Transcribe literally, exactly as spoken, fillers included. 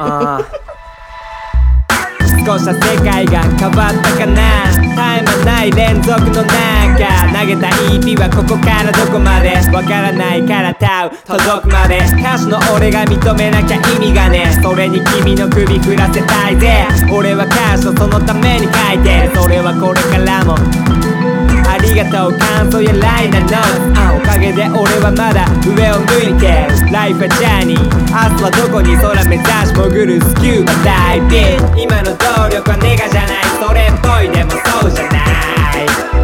あ少しは世界が変わったかな。絶え間ない連続の中投げた イーピー はここからどこまでわからないから歌う届くまで。歌手の俺が認めなきゃ意味がねえ。それに君の首振らせたいぜ。俺は歌手のそのために書いてる。それはこれからもありがとう感想やライナーノート。おかげで俺はまだ上を向いてる。ライフはジャーニー。明日はどこに空目指し潜るスキューバダイビング。今の動力はネガじゃない。それっぽいでもそうじゃない。